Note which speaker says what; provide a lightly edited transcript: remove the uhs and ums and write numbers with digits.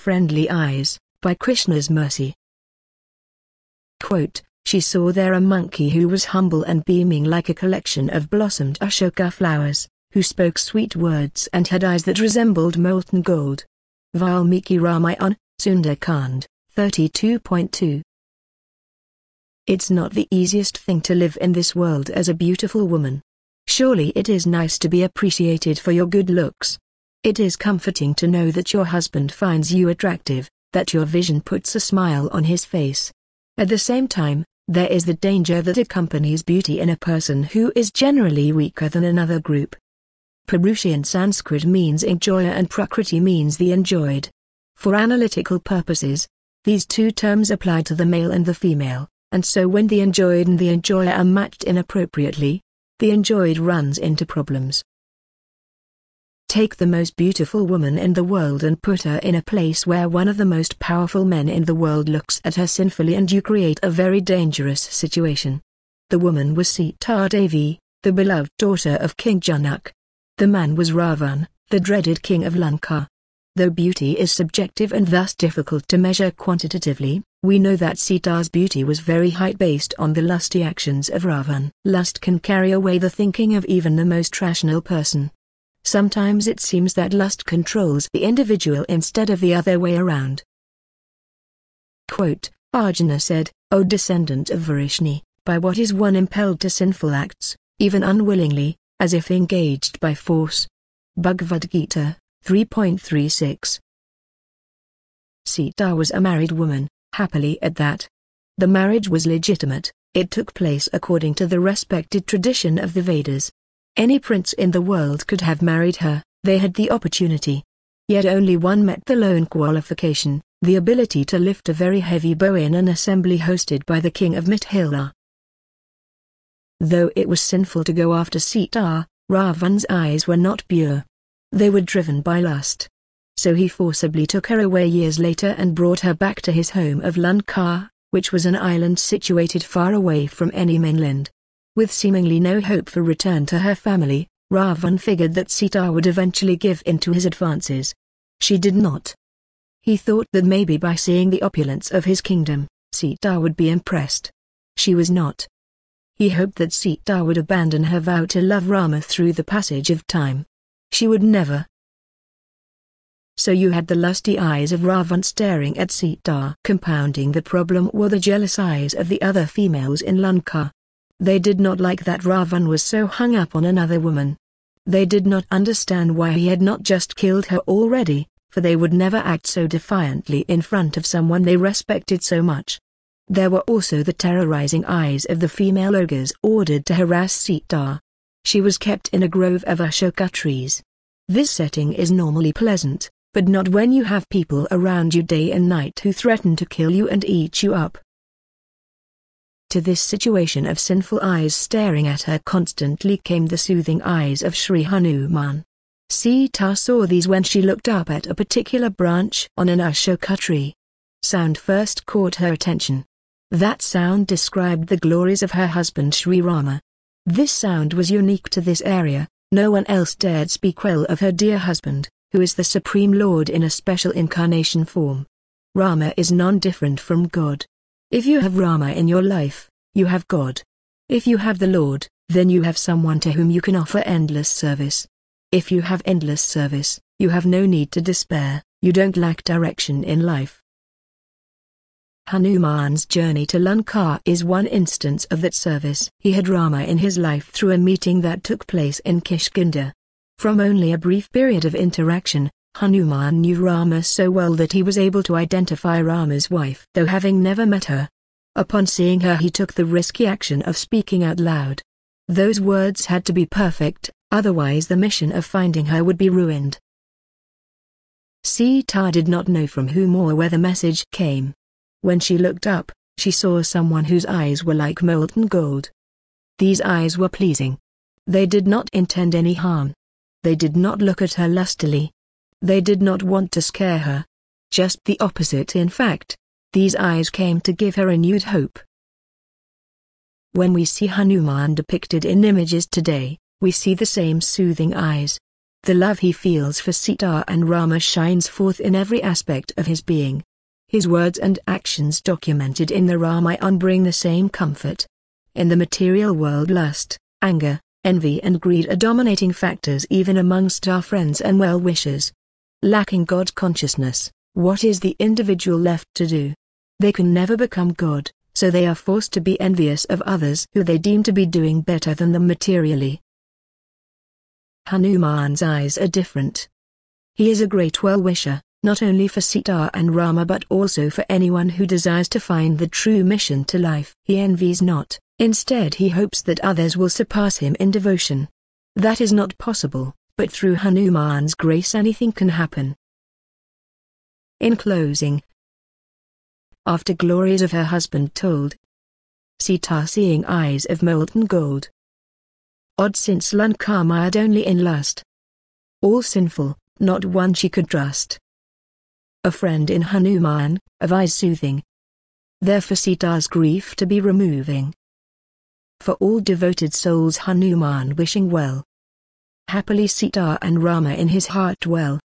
Speaker 1: friendly eyes, by Krishna's mercy. Quote, she saw there a monkey who was humble and beaming like a collection of blossomed Ashoka flowers, who spoke sweet words and had eyes that resembled molten gold. Valmiki Ramayana, Sundarkand, 32.2. It's not the easiest thing to live in this world as a beautiful woman. Surely it is nice to be appreciated for your good looks. It is comforting to know that your husband finds you attractive, that your vision puts a smile on his face. At the same time, there is the danger that accompanies beauty in a person who is generally weaker than another group. Purushi in Sanskrit means enjoyer and Prakriti means the enjoyed. For analytical purposes, these two terms apply to the male and the female, and so when the enjoyed and the enjoyer are matched inappropriately, the enjoyed runs into problems. Take the most beautiful woman in the world and put her in a place where one of the most powerful men in the world looks at her sinfully and you create a very dangerous situation. The woman was Sita Devi, the beloved daughter of King Janak. The man was Ravan, the dreaded king of Lanka. Though beauty is subjective and thus difficult to measure quantitatively, we know that Sita's beauty was very high based on the lusty actions of Ravan. Lust can carry away the thinking of even the most rational person. Sometimes it seems that lust controls the individual instead of the other way around. Quote, Arjuna said, O descendant of Varishni, by what is one impelled to sinful acts, even unwillingly, as if engaged by force? Bhagavad Gita, 3.36. Sita was a married woman, happily at that. The marriage was legitimate, it took place according to the respected tradition of the Vedas. Any prince in the world could have married her, they had the opportunity. Yet only one met the lone qualification, the ability to lift a very heavy bow in an assembly hosted by the king of Mithila. Though it was sinful to go after Sita, Ravan's eyes were not pure. They were driven by lust. So he forcibly took her away years later and brought her back to his home of Lanka, which was an island situated far away from any mainland. With seemingly no hope for return to her family, Ravan figured that Sita would eventually give in to his advances. She did not. He thought that maybe by seeing the opulence of his kingdom, Sita would be impressed. She was not. He hoped that Sita would abandon her vow to love Rama through the passage of time. She would never. So you had the lusty eyes of Ravan staring at Sita. Compounding the problem were the jealous eyes of the other females in Lanka. They did not like that Ravan was so hung up on another woman. They did not understand why he had not just killed her already, for they would never act so defiantly in front of someone they respected so much. There were also the terrorizing eyes of the female ogres ordered to harass Sita. She was kept in a grove of Ashoka trees. This setting is normally pleasant, but not when you have people around you day and night who threaten to kill you and eat you up. To this situation of sinful eyes staring at her constantly came the soothing eyes of Sri Hanuman. Sita saw these when she looked up at a particular branch on an Ashoka tree. Sound first caught her attention. That sound described the glories of her husband Sri Rama. This sound was unique to this area, no one else dared speak well of her dear husband, who is the Supreme Lord in a special incarnation form. Rama is non-different from God. If you have Rama in your life, you have God. If you have the Lord, then you have someone to whom you can offer endless service. If you have endless service, you have no need to despair, you don't lack direction in life. Hanuman's journey to Lanka is one instance of that service. He had Rama in his life through a meeting that took place in Kishkinda. From only a brief period of interaction, Hanuman knew Rama so well that he was able to identify Rama's wife, though having never met her. Upon seeing her he took the risky action of speaking out loud. Those words had to be perfect, otherwise the mission of finding her would be ruined. Sita did not know from whom or where the message came. When she looked up, she saw someone whose eyes were like molten gold. These eyes were pleasing. They did not intend any harm. They did not look at her lustily. They did not want to scare her. Just the opposite in fact. These eyes came to give her renewed hope. When we see Hanuman depicted in images today, we see the same soothing eyes. The love he feels for Sita and Rama shines forth in every aspect of his being. His words and actions documented in the Ramayana bring the same comfort. In the material world, lust, anger, envy and greed are dominating factors even amongst our friends and well-wishers. Lacking God consciousness, what is the individual left to do? They can never become God, so they are forced to be envious of others who they deem to be doing better than them materially. Hanuman's eyes are different. He is a great well-wisher, not only for Sita and Rama but also for anyone who desires to find the true mission to life. He envies not, instead he hopes that others will surpass him in devotion. That is not possible, but through Hanuman's grace anything can happen. In closing, after glories of her husband told, Sita seeing eyes of molten gold. Odd since Lanka mired only in lust. All sinful, not one she could trust. A friend in Hanuman, of eyes soothing. Therefore Sita's grief to be removing. For all devoted souls Hanuman wishing well. Happily Sita and Rama in his heart dwell.